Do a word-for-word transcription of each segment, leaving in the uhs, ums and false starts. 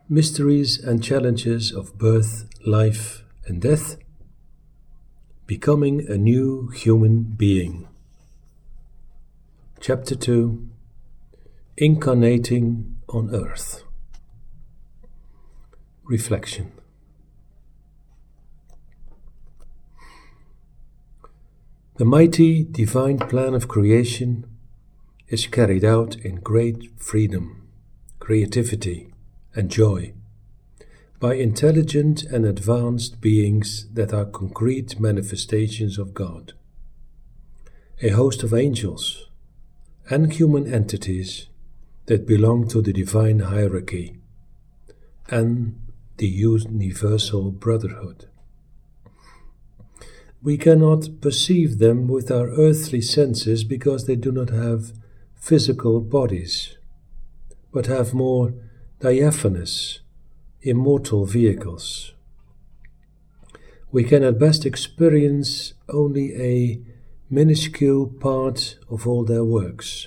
Mysteries and Challenges of Birth, Life and Death, Becoming a New Human Being. Chapter two, Incarnating on Earth. Reflection. The mighty divine plan of creation is carried out in great freedom, creativity, and joy by intelligent and advanced beings that are concrete manifestations of God. A host of angels and human entities that belong to the divine hierarchy and the universal brotherhood. We cannot perceive them with our earthly senses because they do not have physical bodies, but have more diaphanous, immortal vehicles. We can at best experience only a minuscule part of all their works.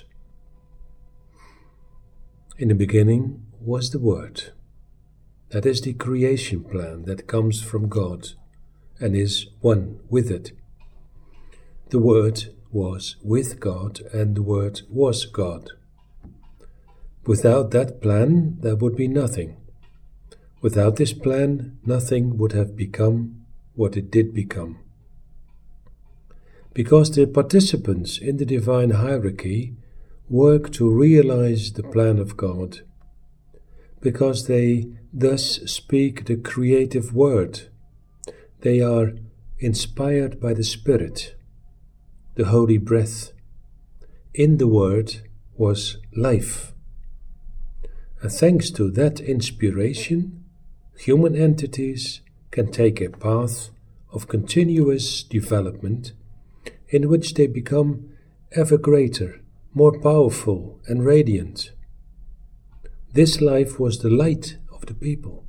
In the beginning was the Word. That is the creation plan that comes from God and is one with it. The Word was with God, and the Word was God. Without that plan, there would be nothing. Without this plan, nothing would have become what it did become. Because the participants in the divine hierarchy work to realize the plan of God, because they thus speak the creative word, they are inspired by the Spirit, the holy breath. In the Word was life. And thanks to that inspiration, human entities can take a path of continuous development in which they become ever greater, more powerful and radiant. This life was the light of the people.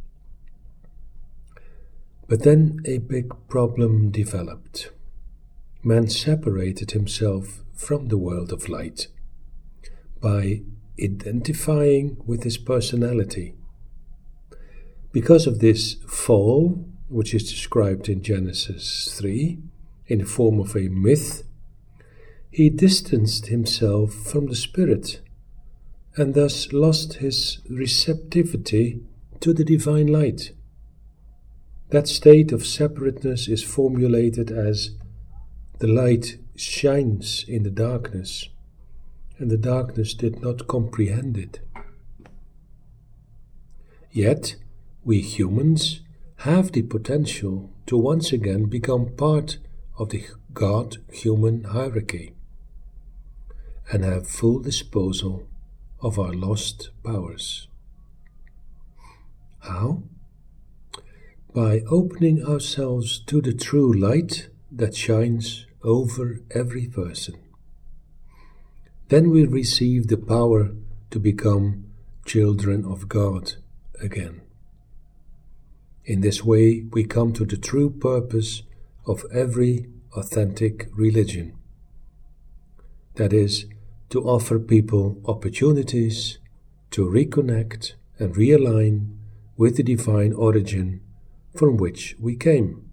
But then a big problem developed. Man separated himself from the world of light by identifying with his personality. Because of this fall, which is described in Genesis three in the form of a myth, he distanced himself from the Spirit and thus lost his receptivity to the divine light. That state of separateness is formulated as the light shines in the darkness, and the darkness did not comprehend it. Yet, we humans have the potential to once again become part of the God-human hierarchy and have full disposal of our lost powers. How? By opening ourselves to the true light that shines over every person. Then we receive the power to become children of God again. In this way, we come to the true purpose of every authentic religion. That is, to offer people opportunities to reconnect and realign with the divine origin from which we came.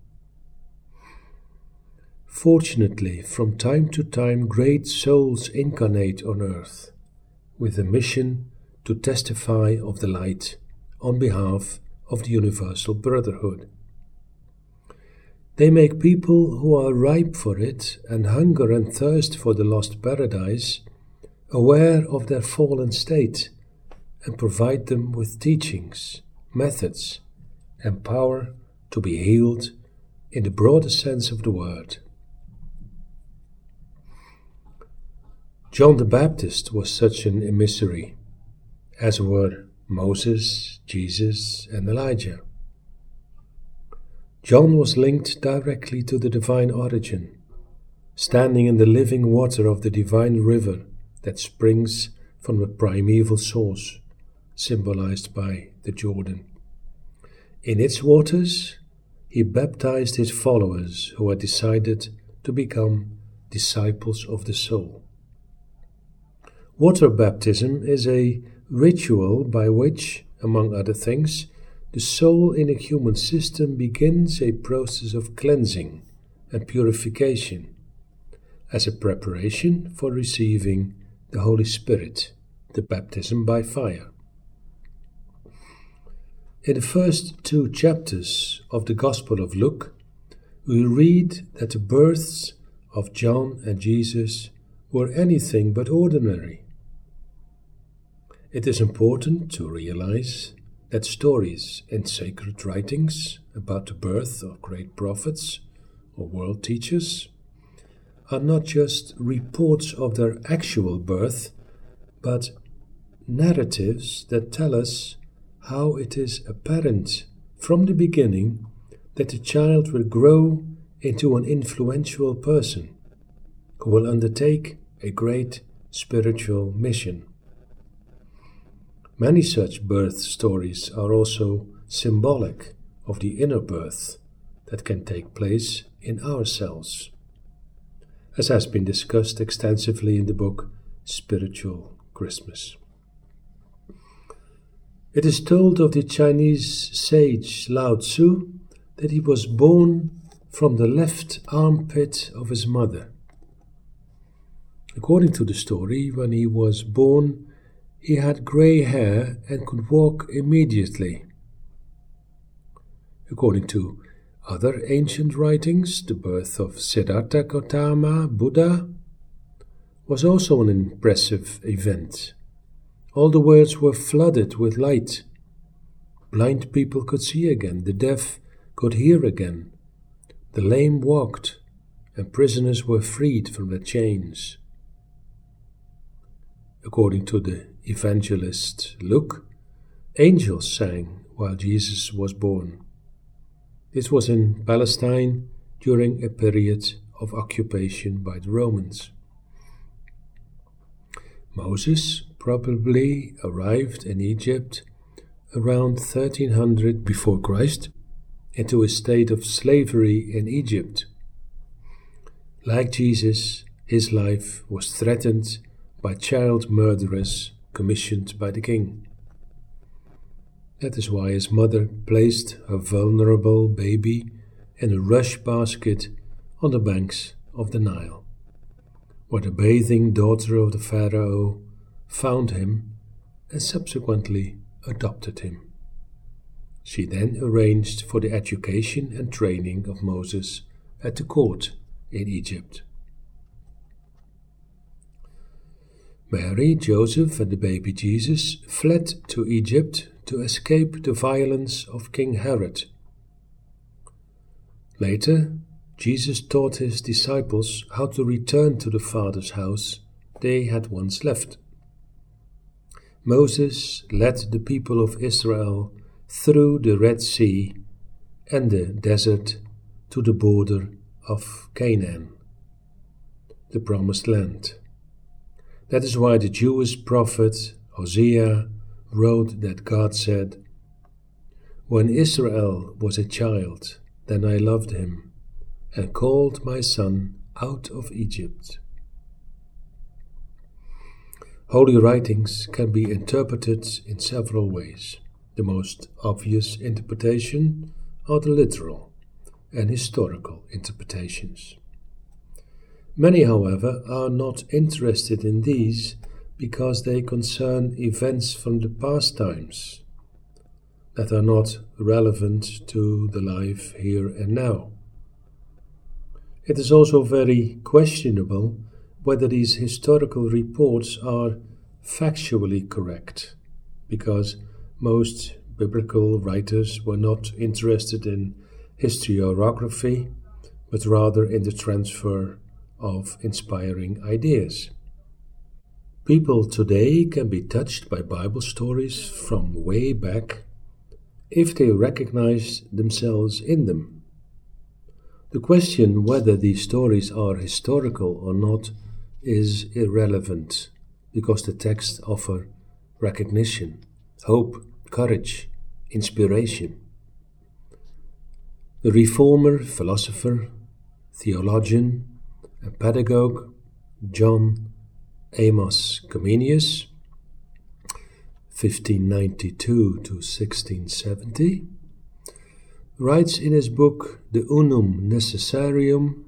Fortunately, from time to time, great souls incarnate on earth with a mission to testify of the light on behalf of the universal brotherhood. They make people who are ripe for it and hunger and thirst for the lost paradise aware of their fallen state and provide them with teachings, methods, and power to be healed in the broader sense of the word. John the Baptist was such an emissary, as were Moses, Jesus, and Elijah. John was linked directly to the divine origin, standing in the living water of the divine river that springs from a primeval source, symbolized by the Jordan. In its waters, he baptized his followers who had decided to become disciples of the soul. Water baptism is a ritual by which among other things, the soul in a human system begins a process of cleansing and purification as a preparation for receiving the Holy Spirit, the baptism by fire. In the first two chapters of the Gospel of Luke, we read that the births of John and Jesus were anything but ordinary. It is important to realize that stories in sacred writings about the birth of great prophets or world teachers are not just reports of their actual birth, but narratives that tell us how it is apparent from the beginning that the child will grow into an influential person who will undertake a great spiritual mission. Many such birth stories are also symbolic of the inner birth that can take place in ourselves, as has been discussed extensively in the book Spiritual Christmas. It is told of the Chinese sage Lao Tzu that he was born from the left armpit of his mother. According to the story, when he was born, he had grey hair and could walk immediately. According to other ancient writings, the birth of Siddhartha Gautama Buddha was also an impressive event. All the worlds were flooded with light. Blind people could see again, the deaf could hear again, the lame walked, and prisoners were freed from their chains. According to the evangelist Luke, angels sang while Jesus was born. This was in Palestine during a period of occupation by the Romans. Moses probably arrived in Egypt around thirteen hundred before Christ into a state of slavery in Egypt. Like Jesus, his life was threatened by child murderers commissioned by the king. That is why his mother placed her vulnerable baby in a rush basket on the banks of the Nile, where the bathing daughter of the Pharaoh found him and subsequently adopted him. She then arranged for the education and training of Moses at the court in Egypt. Mary, Joseph, and the baby Jesus fled to Egypt to escape the violence of King Herod. Later, Jesus taught his disciples how to return to the Father's house they had once left. Moses led the people of Israel through the Red Sea and the desert to the border of Canaan, the Promised Land. That is why the Jewish prophet Hosea wrote that God said, "When Israel was a child, then I loved him, and called my son out of Egypt." Holy writings can be interpreted in several ways. The most obvious interpretation are the literal and historical interpretations. Many, however, are not interested in these because they concern events from the past times that are not relevant to the life here and now. It is also very questionable whether these historical reports are factually correct, because most biblical writers were not interested in historiography, but rather in the transfer of inspiring ideas. People today can be touched by Bible stories from way back if they recognize themselves in them. The question whether these stories are historical or not is irrelevant, because the texts offer recognition, hope, courage, inspiration. The reformer, philosopher, theologian, and pedagogue John Amos Comenius fifteen ninety-two to sixteen seventy, writes in his book De Unum Necessarium,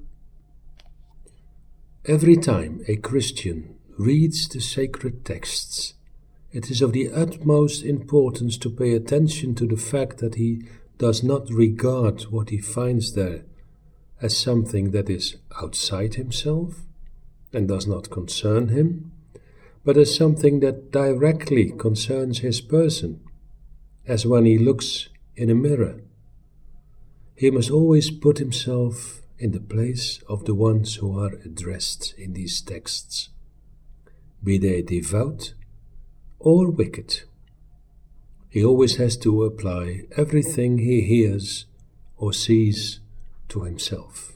"Every time a Christian reads the sacred texts, it is of the utmost importance to pay attention to the fact that he does not regard what he finds there as something that is outside himself and does not concern him, but as something that directly concerns his person, as when he looks in a mirror. He must always put himself in the place of the ones who are addressed in these texts, be they devout or wicked. He always has to apply everything he hears or sees to himself."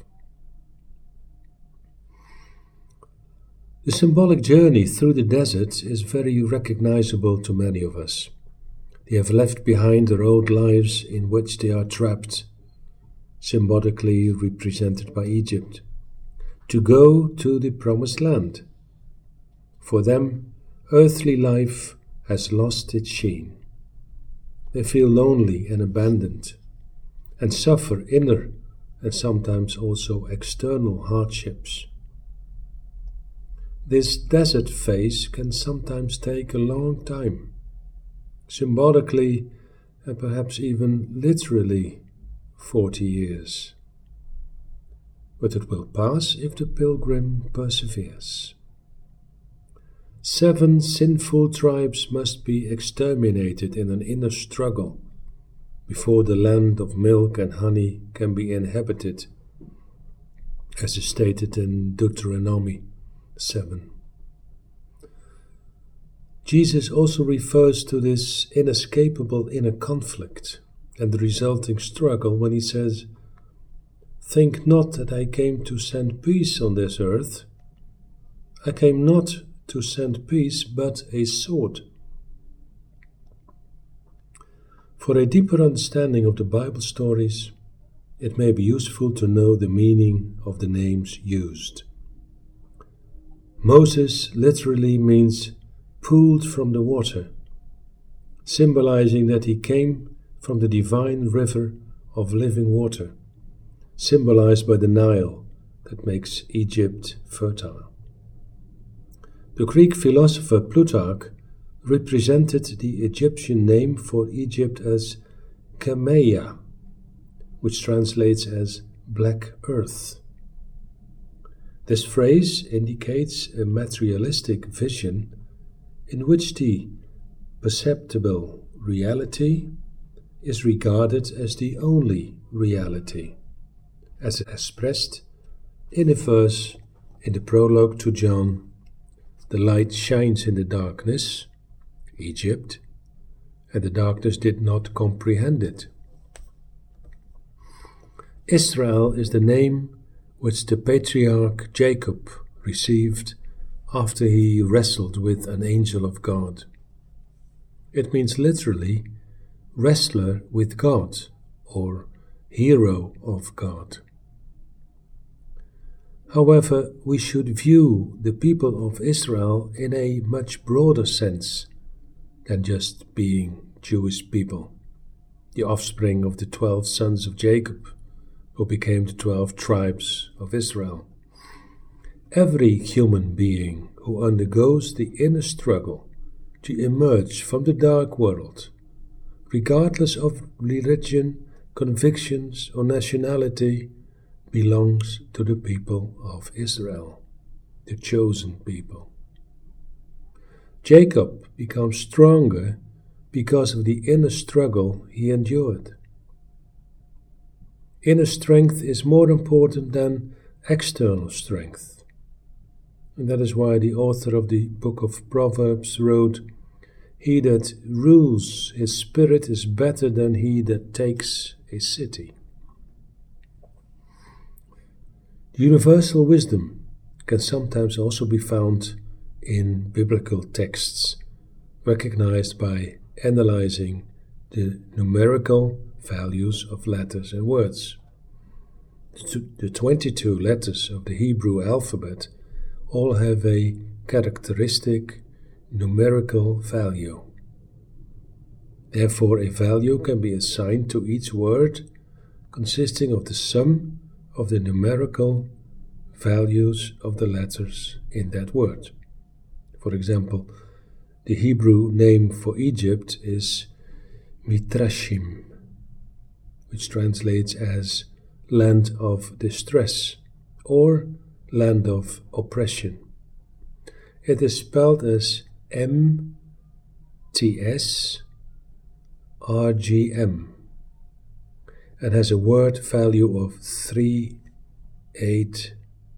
The symbolic journey through the desert is very recognizable to many of us. They have left behind their old lives in which they are trapped, symbolically represented by Egypt, to go to the promised land. For them, earthly life has lost its sheen. They feel lonely and abandoned, and suffer inner and sometimes also external hardships. This desert phase can sometimes take a long time, symbolically and perhaps even literally forty years. But it will pass if the pilgrim perseveres. Seven sinful tribes must be exterminated in an inner struggle before the land of milk and honey can be inhabited, as is stated in Deuteronomy seven. Jesus also refers to this inescapable inner conflict and the resulting struggle when he says, "Think not that I came to send peace on this earth. I came not to send peace, but a sword." For a deeper understanding of the Bible stories, it may be useful to know the meaning of the names used. Moses literally means pulled from the water, symbolizing that he came from the divine river of living water, symbolized by the Nile that makes Egypt fertile. The Greek philosopher Plutarch represented the Egyptian name for Egypt as Kameya, which translates as black earth. This phrase indicates a materialistic vision in which the perceptible reality is regarded as the only reality, as expressed in a verse in the prologue to John: "The light shines in the darkness," Egypt, "and the darkness did not comprehend it." Israel is the name which the patriarch Jacob received after he wrestled with an angel of God. It means literally wrestler with God or hero of God. However, we should view the people of Israel in a much broader sense than just being Jewish people, the offspring of the twelve sons of Jacob, who became the twelve tribes of Israel. Every human being who undergoes the inner struggle to emerge from the dark world, regardless of religion, convictions, or nationality, belongs to the people of Israel, the chosen people. Jacob becomes stronger because of the inner struggle he endured. Inner strength is more important than external strength. And that is why the author of the book of Proverbs wrote, "He that rules his spirit is better than he that takes a city." Universal wisdom can sometimes also be found in biblical texts, recognized by analyzing the numerical values of letters and words. The twenty-two letters of the Hebrew alphabet all have a characteristic numerical value. Therefore, a value can be assigned to each word consisting of the sum of the numerical values of the letters in that word. For example, the Hebrew name for Egypt is Mitrashim, which translates as land of distress or land of oppression. It is spelled as M T S R G M and has a word value of three eighty,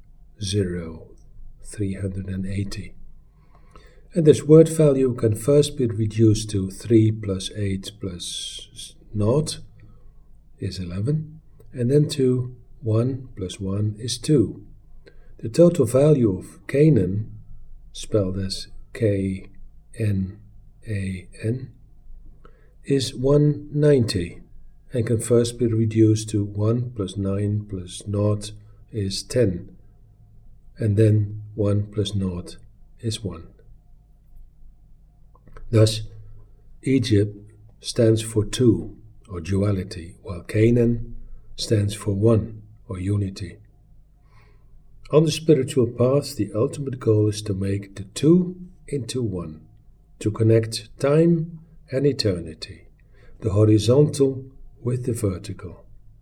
three hundred eighty. And this word value can first be reduced to three plus eight plus naught is eleven, and then to one plus one is two. The total value of Canaan, spelled as K N A N, is one hundred ninety and can first be reduced to one plus nine plus naught is ten, and then one plus naught is one. Thus, Egypt stands for two, or duality, while Canaan stands for one, or unity. On the spiritual path, the ultimate goal is to make the two into one, to connect time and eternity, the horizontal with the vertical.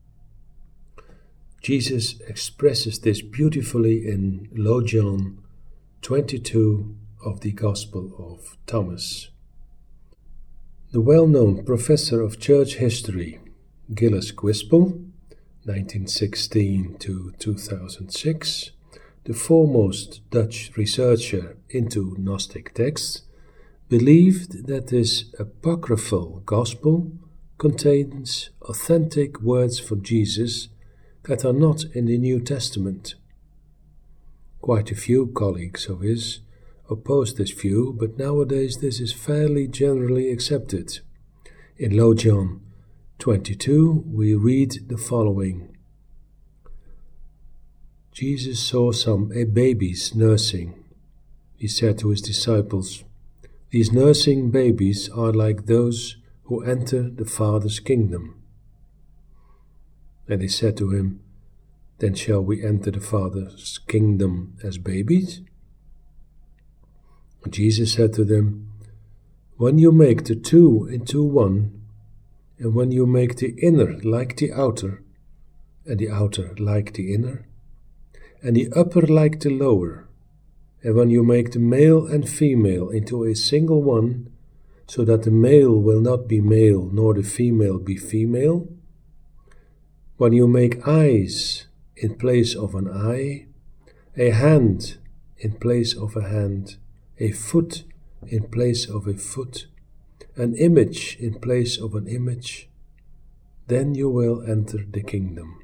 Jesus expresses this beautifully in John twenty-two of the Gospel of Thomas. The well-known professor of church history, Gilles Quispel, nineteen sixteen to two thousand six, the foremost Dutch researcher into Gnostic texts, believed that this apocryphal gospel contains authentic words from Jesus that are not in the New Testament. Quite a few colleagues of his opposed this view, but nowadays this is fairly generally accepted. In John twenty-two, we read the following. Jesus saw some babies nursing. He said to his disciples, "These nursing babies are like those who enter the Father's kingdom." And they said to him, "Then shall we enter the Father's kingdom as babies?" And Jesus said to them, "When you make the two into one, and when you make the inner like the outer, and the outer like the inner, and the upper like the lower, and when you make the male and female into a single one, so that the male will not be male nor the female be female, when you make eyes in place of an eye, a hand in place of a hand, a foot in place of a foot, an image in place of an image, then you will enter the kingdom."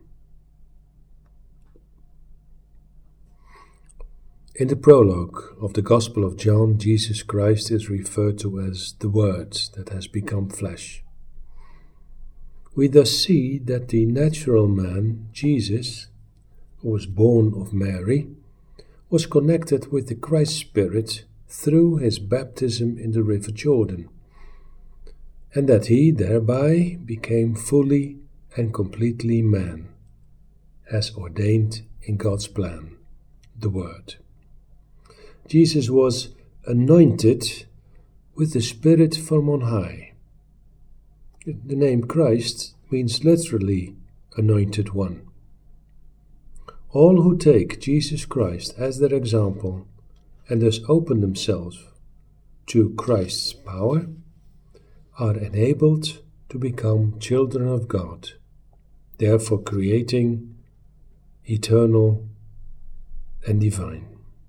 In the prologue of the Gospel of John, Jesus Christ is referred to as the Word that has become flesh. We thus see that the natural man, Jesus, who was born of Mary, was connected with the Christ Spirit through his baptism in the river Jordan, and that he thereby became fully and completely man, as ordained in God's plan, the Word. Jesus was anointed with the Spirit from on high. The name Christ means literally anointed one. All who take Jesus Christ as their example and thus open themselves to Christ's power are enabled to become children of God, therefore creating eternal and divine.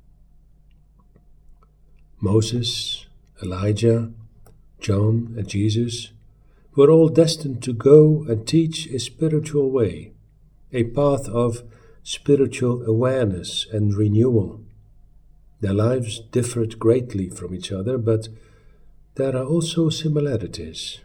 Moses, Elijah, John, and Jesus were all destined to go and teach a spiritual way, a path of spiritual awareness and renewal. Their lives differed greatly from each other, but there are also similarities.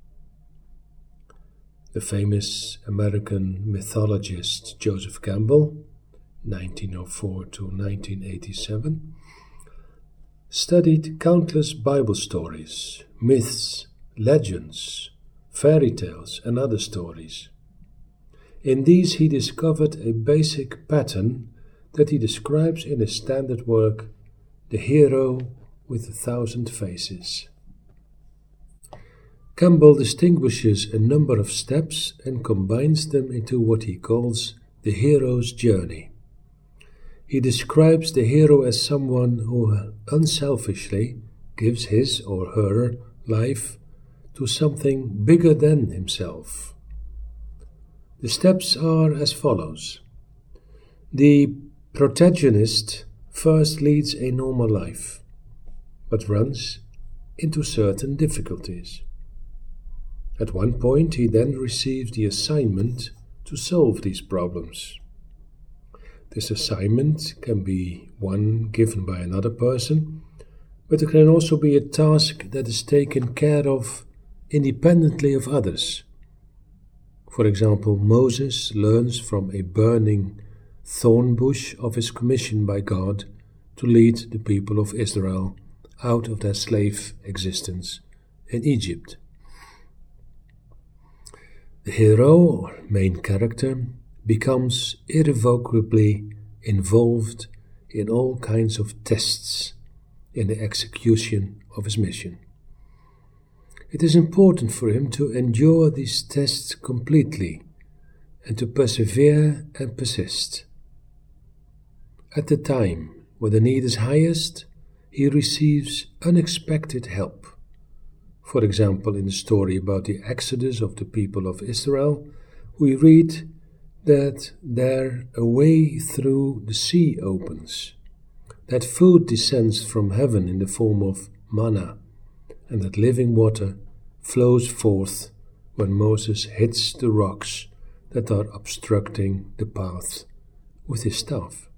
The famous American mythologist Joseph Campbell, nineteen oh four to nineteen eighty-seven, studied countless Bible stories, myths, legends, fairy tales, and other stories. In these he discovered a basic pattern that he describes in his standard work, The Hero with a Thousand Faces. Campbell distinguishes a number of steps and combines them into what he calls the hero's journey. He describes the hero as someone who unselfishly gives his or her life to something bigger than himself. The steps are as follows. The protagonist first leads a normal life, but runs into certain difficulties. At one point, he then receives the assignment to solve these problems. This assignment can be one given by another person, but it can also be a task that is taken care of independently of others. For example, Moses learns from a burning thorn bush of his commission by God to lead the people of Israel out of their slave existence in Egypt. The hero, or main character, becomes irrevocably involved in all kinds of tests in the execution of his mission. It is important for him to endure these tests completely and to persevere and persist. At the time when the need is highest, he receives unexpected help. For example, in the story about the exodus of the people of Israel, we read that there a way through the sea opens, that food descends from heaven in the form of manna, and that living water flows forth when Moses hits the rocks that are obstructing the path with his staff.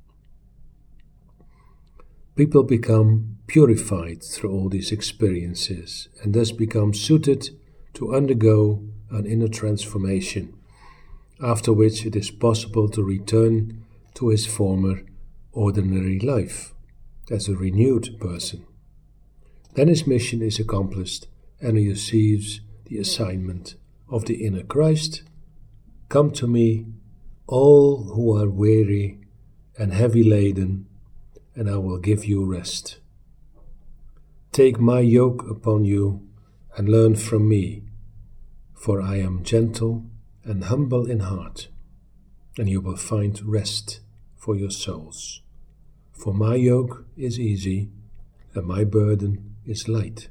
People become purified through all these experiences and thus become suited to undergo an inner transformation, after which it is possible to return to his former ordinary life as a renewed person. Then his mission is accomplished and he receives the assignment of the inner Christ. Come to me, all who are weary and heavy laden, and I will give you rest. Take my yoke upon you and learn from me, for I am gentle and humble in heart, and you will find rest for your souls. For my yoke is easy and my burden is light.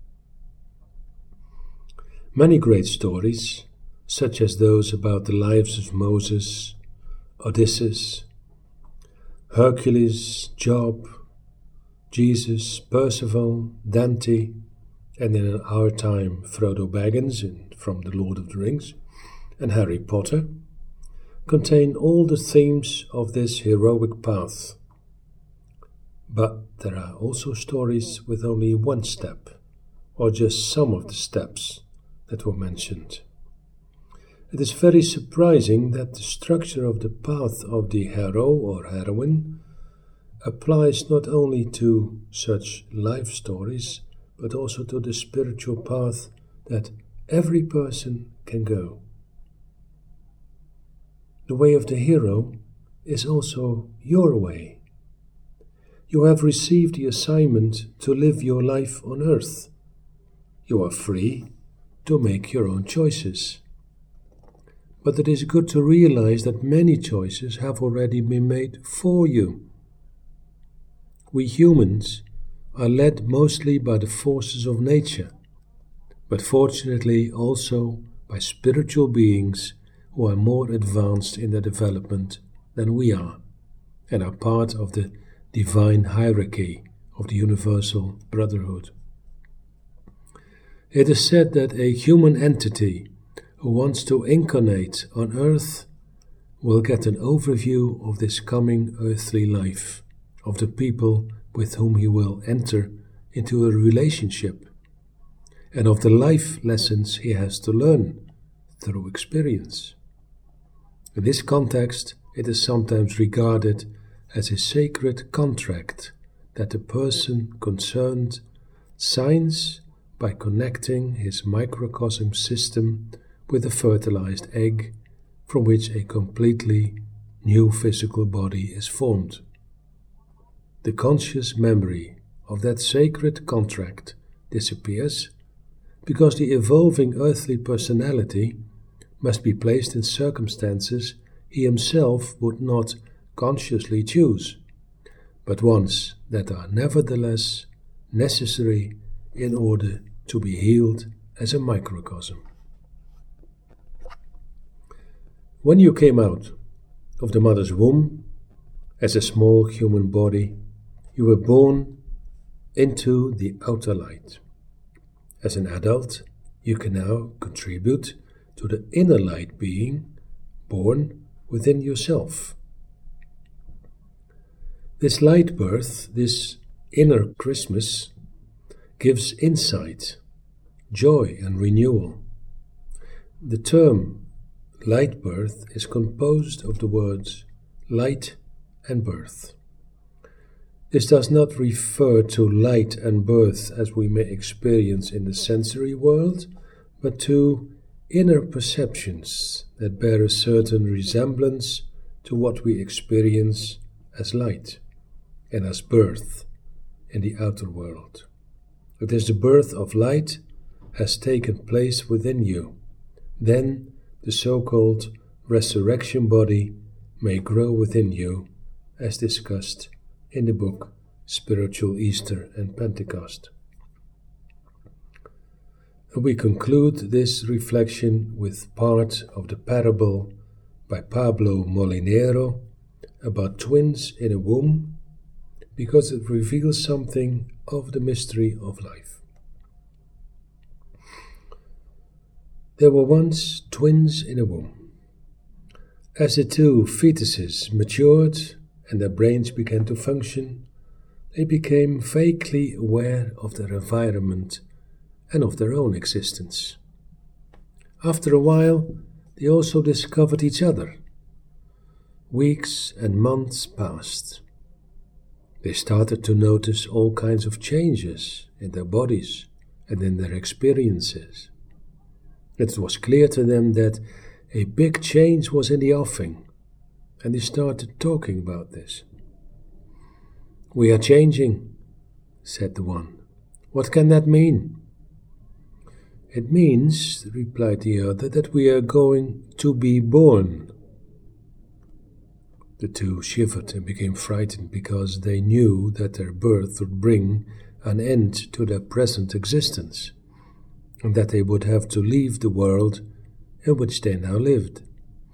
Many great stories, such as those about the lives of Moses, Odysseus, Hercules, Job, Jesus, Percival, Dante, and in our time Frodo Baggins in, from The Lord of the Rings, and Harry Potter, contain all the themes of this heroic path. But there are also stories with only one step, or just some of the steps that were mentioned. It is very surprising that the structure of the path of the hero or heroine applies not only to such life stories, but also to the spiritual path that every person can go. The way of the hero is also your way. You have received the assignment to live your life on earth. You are free to make your own choices. But it is good to realize that many choices have already been made for you. We humans are led mostly by the forces of nature, but fortunately also by spiritual beings who are more advanced in their development than we are, and are part of the divine hierarchy of the universal brotherhood. It is said that a human entity who wants to incarnate on earth will get an overview of this coming earthly life, of the people with whom he will enter into a relationship, and of the life lessons he has to learn through experience. In this context, it is sometimes regarded as a sacred contract that the person concerned signs by connecting his microcosm system with a fertilized egg from which a completely new physical body is formed. The conscious memory of that sacred contract disappears because the evolving earthly personality must be placed in circumstances he himself would not consciously choose, but ones that are nevertheless necessary in order to be healed as a microcosm. When you came out of the mother's womb as a small human body, you were born into the outer light. As an adult, you can now contribute to the inner light being born within yourself. This light birth, this inner Christmas, gives insight, joy and renewal. The term light birth is composed of the words light and birth. This does not refer to light and birth as we may experience in the sensory world, but to inner perceptions that bear a certain resemblance to what we experience as light and as birth in the outer world. It is the birth of light has taken place within you. Then the so-called resurrection body may grow within you, as discussed in the book Spiritual Easter and Pentecost. We conclude this reflection with part of the parable by Pablo Molinero about twins in a womb, because it reveals something of the mystery of life. There were once twins in a womb. As the two fetuses matured and their brains began to function, they became vaguely aware of their environment and of their own existence. After a while, they also discovered each other. Weeks and months passed. They started to notice all kinds of changes in their bodies and in their experiences. It was clear to them that a big change was in the offing, and they started talking about this. "We are changing," said the one. "What can that mean?" "It means," replied the other, "that we are going to be born." The two shivered and became frightened because they knew that their birth would bring an end to their present existence, and that they would have to leave the world in which they now lived.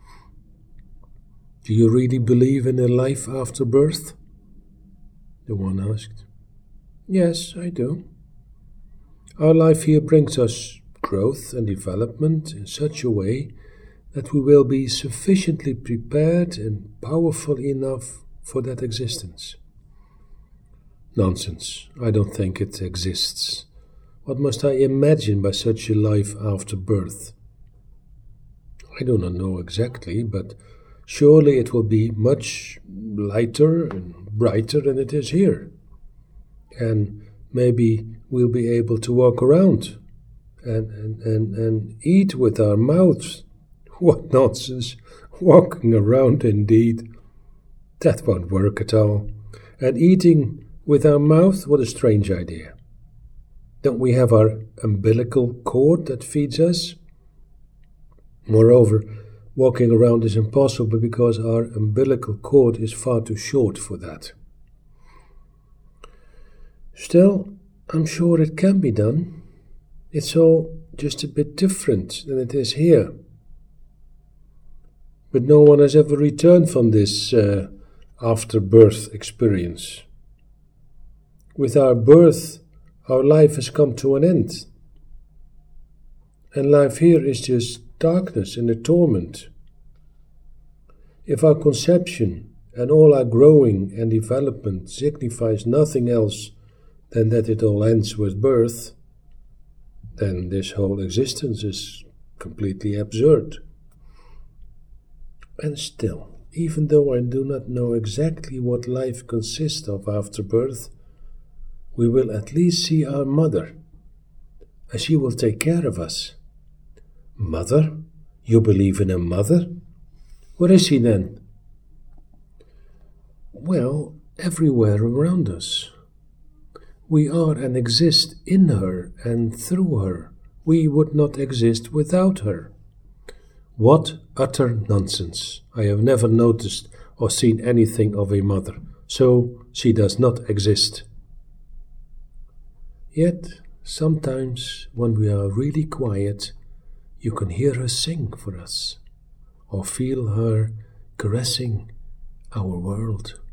"Do you really believe in a life after birth?" the one asked. "Yes, I do. Our life here brings us growth and development in such a way that we will be sufficiently prepared and powerful enough for that existence." "Nonsense. I don't think it exists. What must I imagine by such a life after birth?" "I do not know exactly, but surely it will be much lighter and brighter than it is here. And maybe we'll be able to walk around and, and, and, and eat with our mouths." "What nonsense! Walking around indeed. That won't work at all. And eating with our mouth, what a strange idea. Don't we have our umbilical cord that feeds us? Moreover, walking around is impossible because our umbilical cord is far too short for that." "Still, I'm sure it can be done. It's all just a bit different than it is here." "But no one has ever returned from this uh, after-birth experience. With our birth, our life has come to an end. And life here is just darkness and a torment. If our conception and all our growing and development signifies nothing else than that it all ends with birth, then this whole existence is completely absurd. And still, even though I do not know exactly what life consists of after birth, we will at least see our mother, and she will take care of us. Mother? You believe in a mother? Where is she then? Well, everywhere around us. We are and exist in her and through her. We would not exist without her. What utter nonsense! I have never noticed or seen anything of a mother, so she does not exist. Yet, sometimes when we are really quiet, you can hear her sing for us, or feel her caressing our world.